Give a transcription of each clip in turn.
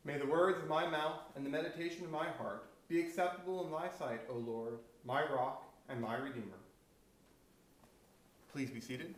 May the words of my mouth and the meditation of my heart be acceptable in thy sight, O Lord, my rock and my redeemer. Please be seated.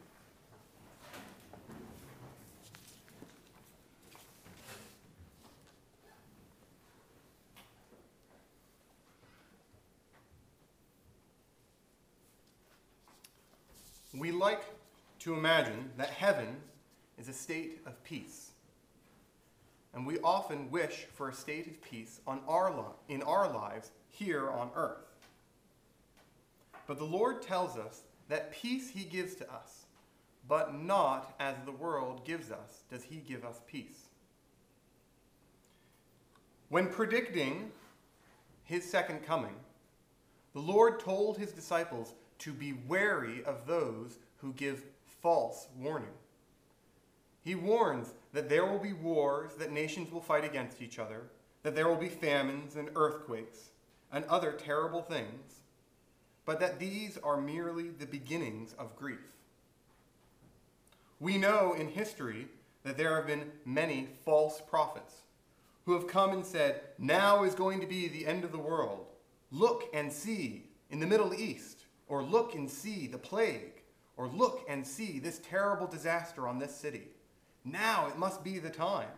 We like to imagine that heaven is a state of peace. And we often wish for a state of peace in our lives here on earth. But the Lord tells us that peace he gives to us, but not as the world gives us does he give us peace. When predicting his second coming, the Lord told his disciples to be wary of those who give false warning. He warns that there will be wars, that nations will fight against each other, that there will be famines and earthquakes and other terrible things, but that these are merely the beginnings of grief. We know in history that there have been many false prophets who have come and said, now is going to be the end of the world. Look and see in the Middle East, or look and see the plague, or look and see this terrible disaster on this city. Now it must be the time.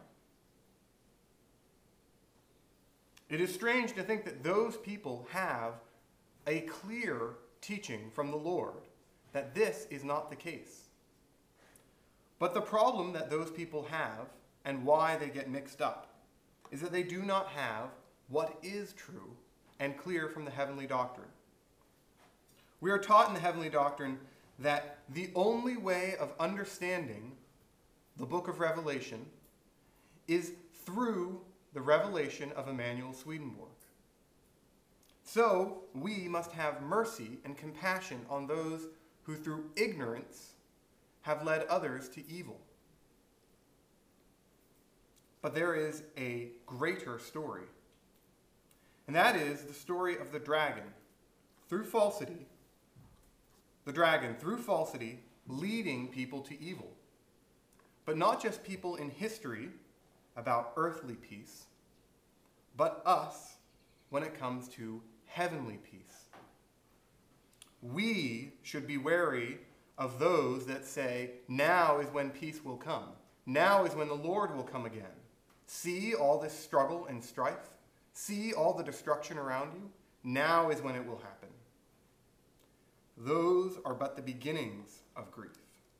It is strange to think that those people have a clear teaching from the Lord that this is not the case. But the problem that those people have, and why they get mixed up, is that they do not have what is true and clear from the heavenly doctrine. We are taught in the heavenly doctrine that the only way of understanding the book of Revelation is through the revelation of Emanuel Swedenborg. So we must have mercy and compassion on those who through ignorance have led others to evil. But there is a greater story, and that is the story of the dragon through falsity, leading people to evil. But not just people in history about earthly peace, but us when it comes to heavenly peace. We should be wary of those that say, now is when peace will come. Now is when the Lord will come again. See all this struggle and strife? See all the destruction around you? Now is when it will happen. Those are but the beginnings of grief.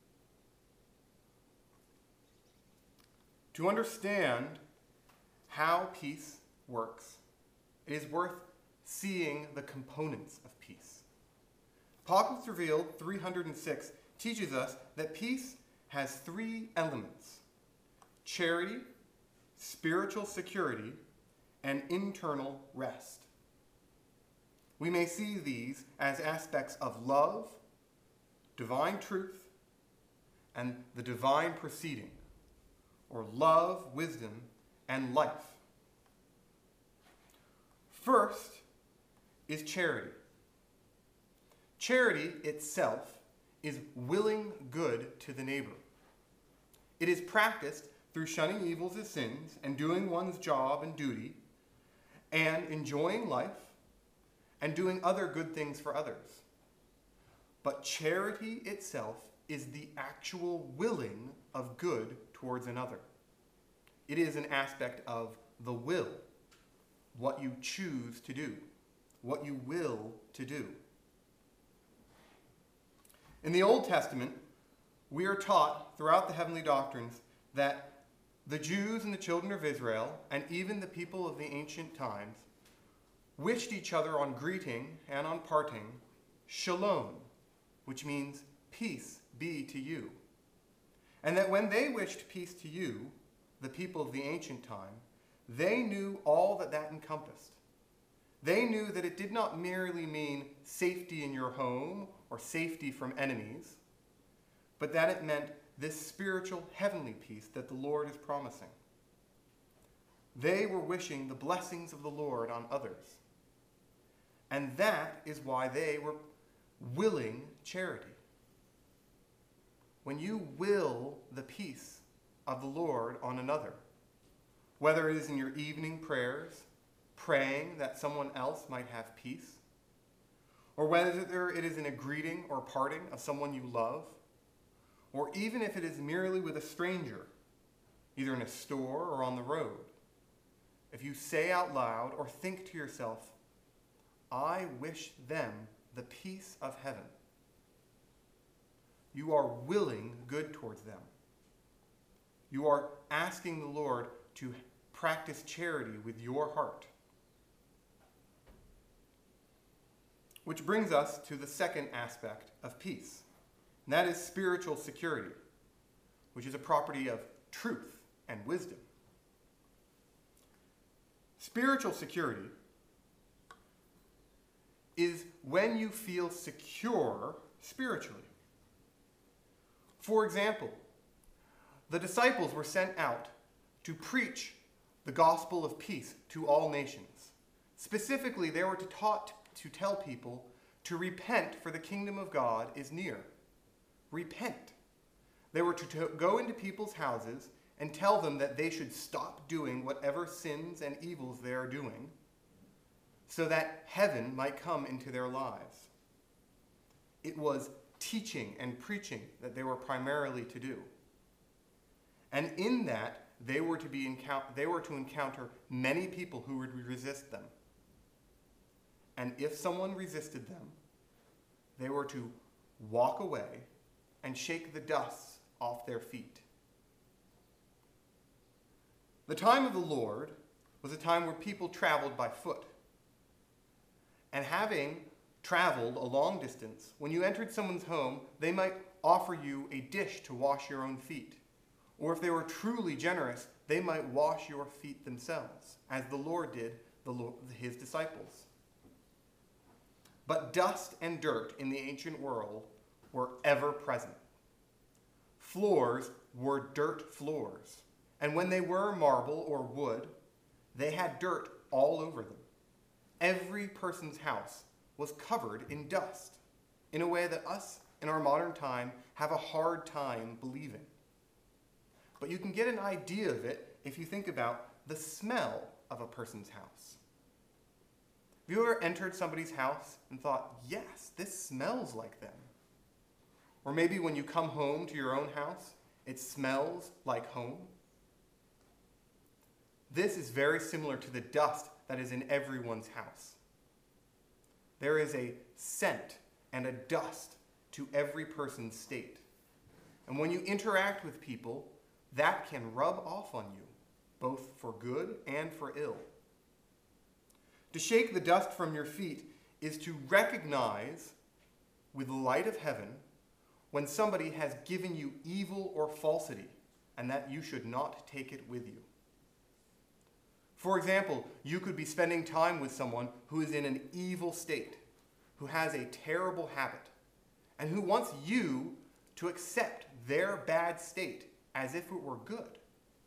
To understand how peace works, it is worth seeing the components of peace. Apocalypse Revealed 306 teaches us that peace has three elements: charity, spiritual security, and internal rest. We may see these as aspects of love, divine truth, and the divine proceeding, or love, wisdom, and life. First is charity. Charity itself is willing good to the neighbor. It is practiced through shunning evils as sins and doing one's job and duty and enjoying life and doing other good things for others. But charity itself is the actual willing of good towards another. It is an aspect of the will, what you choose to do, what you will to do. In the Old Testament, we are taught throughout the heavenly doctrines that the Jews and the children of Israel, and even the people of the ancient times, wished each other on greeting and on parting, shalom, which means peace be to you. And that when they wished peace to you, the people of the ancient time, they knew all that that encompassed. They knew that it did not merely mean safety in your home or safety from enemies, but that it meant this spiritual heavenly peace that the Lord is promising. They were wishing the blessings of the Lord on others. And that is why they were willing charity. When you will the peace of the Lord on another, whether it is in your evening prayers, praying that someone else might have peace, or whether it is in a greeting or parting of someone you love, or even if it is merely with a stranger, either in a store or on the road, if you say out loud or think to yourself, I wish them the peace of heaven, you are willing good towards them. You are asking the Lord to practice charity with your heart. Which brings us to the second aspect of peace, and that is spiritual security, which is a property of truth and wisdom. Spiritual security is when you feel secure spiritually. For example, the disciples were sent out to preach the gospel of peace to all nations. Specifically, they were taught to tell people to repent, for the kingdom of God is near. Repent. They were to go into people's houses and tell them that they should stop doing whatever sins and evils they are doing, so that heaven might come into their lives. It was teaching and preaching that they were primarily to do. And in that, they were to encounter many people who would resist them. And if someone resisted them, they were to walk away and shake the dust off their feet. The time of the Lord was a time where people traveled by foot. And having traveled a long distance, when you entered someone's home, they might offer you a dish to wash your own feet. Or if they were truly generous, they might wash your feet themselves, as the Lord did his disciples. But dust and dirt in the ancient world were ever present. Floors were dirt floors, and when they were marble or wood, they had dirt all over them. Every person's house was covered in dust, in a way that us in our modern time have a hard time believing. But you can get an idea of it if you think about the smell of a person's house. Have you ever entered somebody's house and thought, yes, this smells like them? Or maybe when you come home to your own house, it smells like home? This is very similar to the dust that is in everyone's house. There is a scent and a dust to every person's state. And when you interact with people, that can rub off on you, both for good and for ill. To shake the dust from your feet is to recognize with the light of heaven when somebody has given you evil or falsity, and that you should not take it with you. For example, you could be spending time with someone who is in an evil state, who has a terrible habit, and who wants you to accept their bad state as if it were good.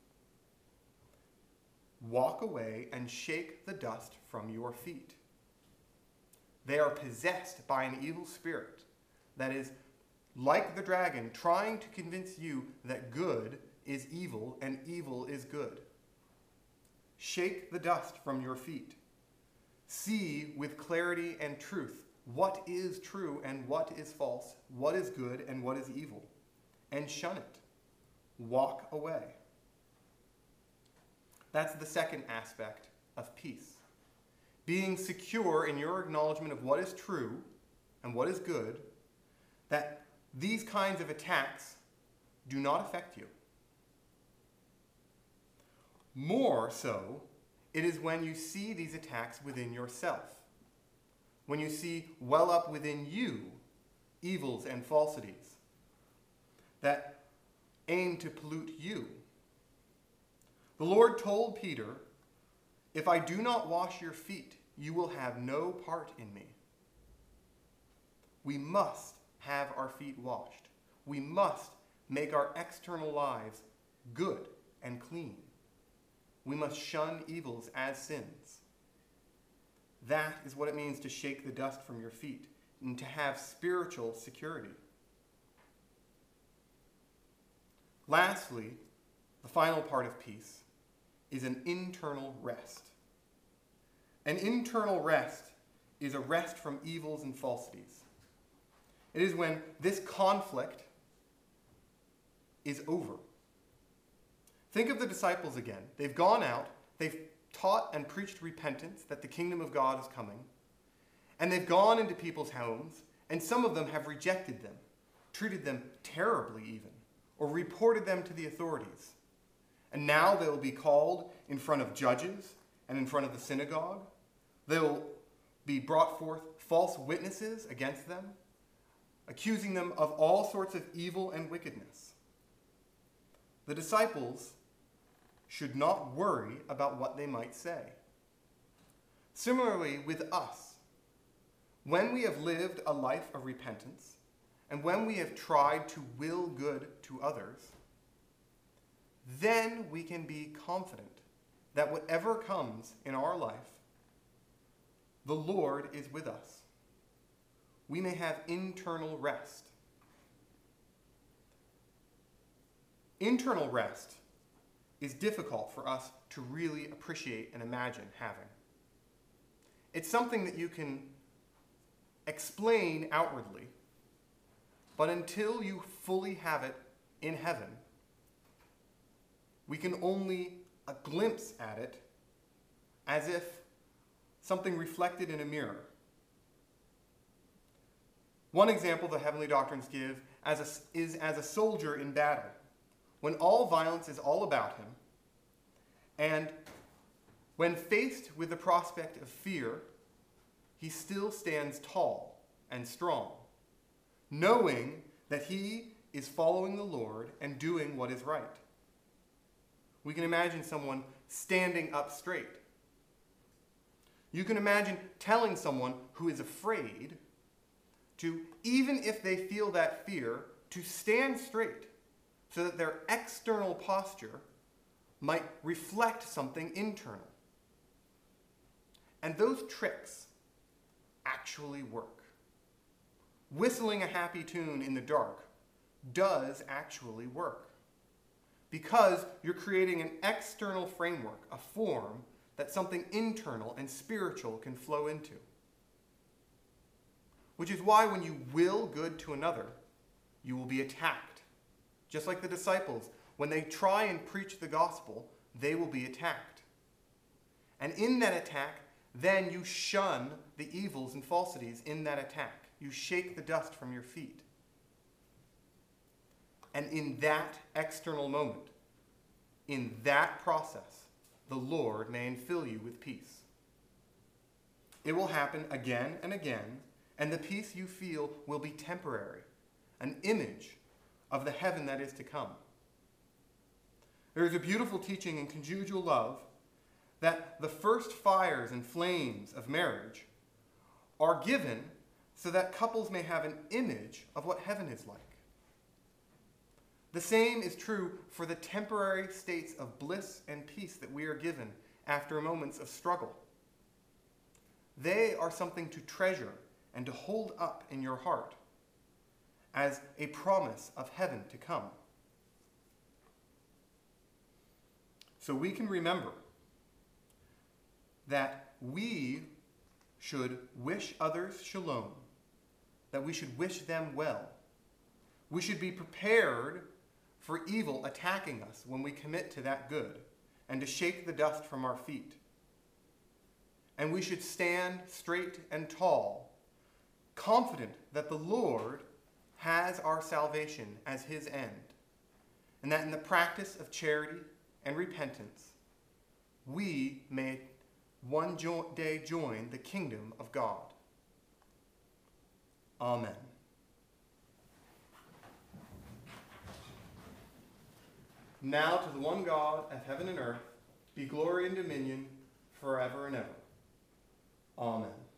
Walk away and shake the dust from your feet. They are possessed by an evil spirit that is like the dragon, trying to convince you that good is evil and evil is good. Shake the dust from your feet. See with clarity and truth what is true and what is false, what is good and what is evil, and shun it. Walk away. That's the second aspect of peace. Being secure in your acknowledgement of what is true and what is good, that these kinds of attacks do not affect you. More so, it is when you see these attacks within yourself, when you see well up within you evils and falsities that aim to pollute you. The Lord told Peter, if I do not wash your feet, you will have no part in me. We must have our feet washed. We must make our external lives good and clean. We must shun evils as sins. That is what it means to shake the dust from your feet and to have spiritual security. Lastly, the final part of peace is an internal rest. An internal rest is a rest from evils and falsities. It is when this conflict is over. Think of the disciples again. They've gone out, they've taught and preached repentance, that the kingdom of God is coming, and they've gone into people's homes, and some of them have rejected them, treated them terribly even, or reported them to the authorities. And now they will be called in front of judges and in front of the synagogue. They will be brought forth false witnesses against them, accusing them of all sorts of evil and wickedness. The disciples should not worry about what they might say. Similarly with us, when we have lived a life of repentance, and when we have tried to will good to others, then we can be confident that whatever comes in our life, the Lord is with us. We may have internal rest. Internal rest is difficult for us to really appreciate and imagine having. It's something that you can explain outwardly, but until you fully have it in heaven, we can only a glimpse at it as if something reflected in a mirror. One example the heavenly doctrines give is as a soldier in battle, when all violence is all about him, and when faced with the prospect of fear, he still stands tall and strong, knowing that he is following the Lord and doing what is right. We can imagine someone standing up straight. You can imagine telling someone who is afraid to, even if they feel that fear, to stand straight so that their external posture might reflect something internal. And those tricks actually work. Whistling a happy tune in the dark does actually work, because you're creating an external framework, a form that something internal and spiritual can flow into. Which is why when you will good to another, you will be attacked. Just like the disciples, when they try and preach the gospel, they will be attacked. And in that attack, then you shun the evils and falsities in that attack. You shake the dust from your feet. And in that external moment, in that process, the Lord may infill you with peace. It will happen again and again, and the peace you feel will be temporary, an image of the heaven that is to come. There is a beautiful teaching in conjugal love that the first fires and flames of marriage are given so that couples may have an image of what heaven is like. The same is true for the temporary states of bliss and peace that we are given after moments of struggle. They are something to treasure and to hold up in your heart as a promise of heaven to come. So we can remember that we should wish others shalom, that we should wish them well. We should be prepared for evil attacking us when we commit to that good, and to shake the dust from our feet. And we should stand straight and tall, confident that the Lord has our salvation as his end, and that in the practice of charity and repentance, we may one day join the kingdom of God. Amen. Now to the one God of heaven and earth be glory and dominion forever and ever. Amen.